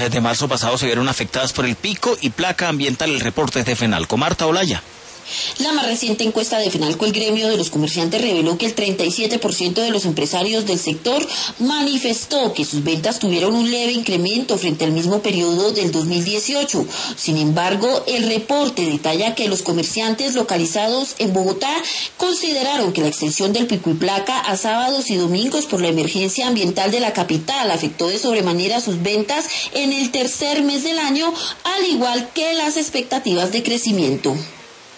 Desde marzo pasado se vieron afectadas por el pico y placa ambiental. El reporte es de Fenalco. Marta Olaya. La más reciente encuesta de Fenalco, el gremio de los comerciantes, reveló que el 37% de los empresarios del sector manifestó que sus ventas tuvieron un leve incremento frente al mismo periodo del 2018. Sin embargo, el reporte detalla que los comerciantes localizados en Bogotá consideraron que la extensión del pico y placa a sábados y domingos por la emergencia ambiental de la capital afectó de sobremanera sus ventas en el tercer mes del año, al igual que las expectativas de crecimiento.